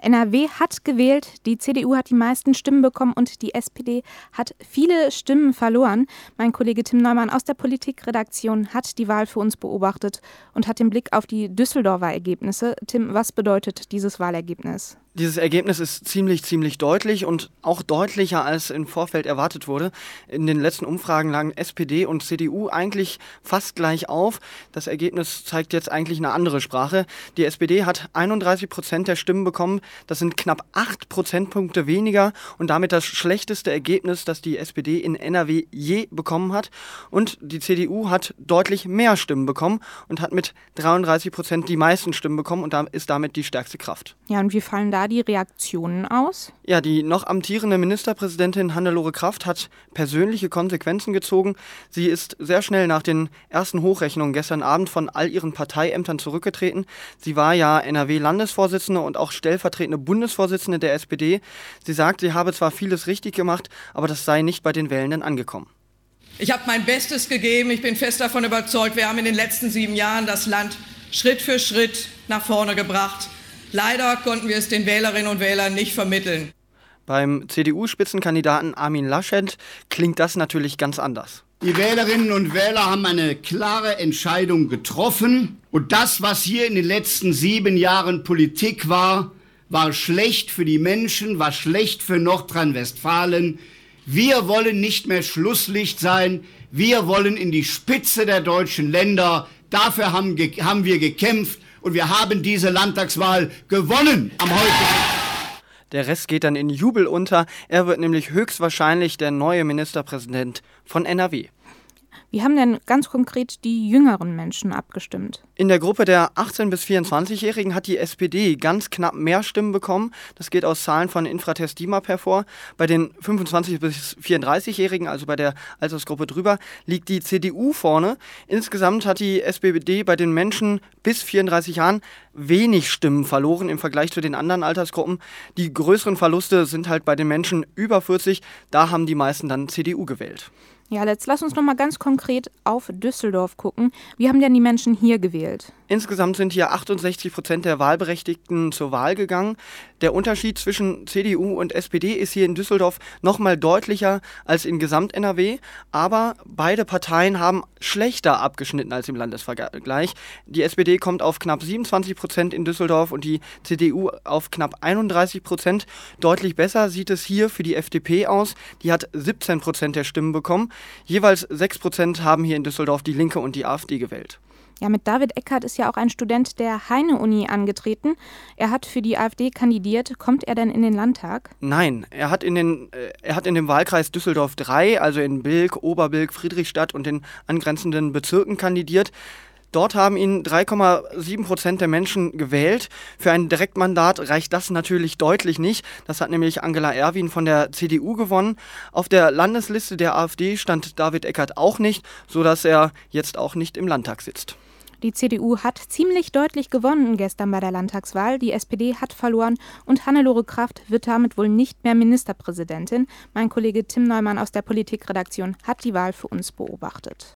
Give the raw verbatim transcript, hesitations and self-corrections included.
N R W hat gewählt, die C D U hat die meisten Stimmen bekommen und die S P D hat viele Stimmen verloren. Mein Kollege Tim Neumann aus der Politikredaktion hat die Wahl für uns beobachtet und hat den Blick auf die Düsseldorfer Ergebnisse. Tim, was bedeutet dieses Wahlergebnis? Dieses Ergebnis ist ziemlich, ziemlich deutlich und auch deutlicher, als im Vorfeld erwartet wurde. In den letzten Umfragen lagen S P D und C D U eigentlich fast gleich auf. Das Ergebnis zeigt jetzt eigentlich eine andere Sprache. Die S P D hat einunddreißig Prozent der Stimmen bekommen. Das sind knapp acht Prozentpunkte weniger und damit das schlechteste Ergebnis, das die S P D in N R W je bekommen hat. Und die C D U hat deutlich mehr Stimmen bekommen und hat mit dreiunddreißig Prozent die meisten Stimmen bekommen und ist damit die stärkste Kraft. Ja, und wie fallen da die Reaktionen aus? Ja, die noch amtierende Ministerpräsidentin Hannelore Kraft hat persönliche Konsequenzen gezogen. Sie ist sehr schnell nach den ersten Hochrechnungen gestern Abend von all ihren Parteiämtern zurückgetreten. Sie war ja N R W-Landesvorsitzende und auch stellvertretende Bundesvorsitzende der S P D. Sie sagt, sie habe zwar vieles richtig gemacht, aber das sei nicht bei den Wählenden angekommen. Ich habe mein Bestes gegeben. Ich bin fest davon überzeugt, wir haben in den letzten sieben Jahren das Land Schritt für Schritt nach vorne gebracht. Leider konnten wir es den Wählerinnen und Wählern nicht vermitteln. Beim C D U-Spitzenkandidaten Armin Laschet klingt das natürlich ganz anders. Die Wählerinnen und Wähler haben eine klare Entscheidung getroffen. Und das, was hier in den letzten sieben Jahren Politik war, war schlecht für die Menschen, war schlecht für Nordrhein-Westfalen. Wir wollen nicht mehr Schlusslicht sein. Wir wollen in die Spitze der deutschen Länder. Dafür haben, ge- haben wir gekämpft. Und wir haben diese Landtagswahl gewonnen am heutigen. Der Rest geht dann in Jubel unter. Er wird nämlich höchstwahrscheinlich der neue Ministerpräsident von N R W. Wie haben denn ganz konkret die jüngeren Menschen abgestimmt? In der Gruppe der achtzehn- bis vierundzwanzigjährigen hat die S P D ganz knapp mehr Stimmen bekommen. Das geht aus Zahlen von Infratest DIMAP hervor. Bei den fünfundzwanzig- bis vierunddreißigjährigen, also bei der Altersgruppe drüber, liegt die C D U vorne. Insgesamt hat die S P D bei den Menschen bis vierunddreißig Jahren wenig Stimmen verloren im Vergleich zu den anderen Altersgruppen. Die größeren Verluste sind halt bei den Menschen über vierzig. Da haben die meisten dann C D U gewählt. Ja, jetzt lass uns noch mal ganz konkret auf Düsseldorf gucken. Wie haben denn die Menschen hier gewählt? Insgesamt sind hier achtundsechzig Prozent der Wahlberechtigten zur Wahl gegangen. Der Unterschied zwischen C D U und S P D ist hier in Düsseldorf noch mal deutlicher als in Gesamt-N R W. Aber beide Parteien haben schlechter abgeschnitten als im Landesvergleich. Die S P D kommt auf knapp siebenundzwanzig Prozent in Düsseldorf und die C D U auf knapp einunddreißig Prozent. Deutlich besser sieht es hier für die F D P aus. Die hat siebzehn Prozent der Stimmen bekommen. Jeweils sechs Prozent haben hier in Düsseldorf die Linke und die AfD gewählt. Ja, mit David Eckert ist ja auch ein Student der Heine-Uni angetreten. Er hat für die AfD kandidiert. Kommt er denn in den Landtag? Nein, er hat in, den, äh, er hat in dem Wahlkreis Düsseldorf drei, also in Bilk, Oberbilk, Friedrichstadt und den angrenzenden Bezirken kandidiert. Dort haben ihn drei Komma sieben Prozent der Menschen gewählt. Für ein Direktmandat reicht das natürlich deutlich nicht. Das hat nämlich Angela Erwin von der C D U gewonnen. Auf der Landesliste der AfD stand David Eckert auch nicht, sodass er jetzt auch nicht im Landtag sitzt. Die C D U hat ziemlich deutlich gewonnen gestern bei der Landtagswahl. Die S P D hat verloren und Hannelore Kraft wird damit wohl nicht mehr Ministerpräsidentin. Mein Kollege Tim Neumann aus der Politikredaktion hat die Wahl für uns beobachtet.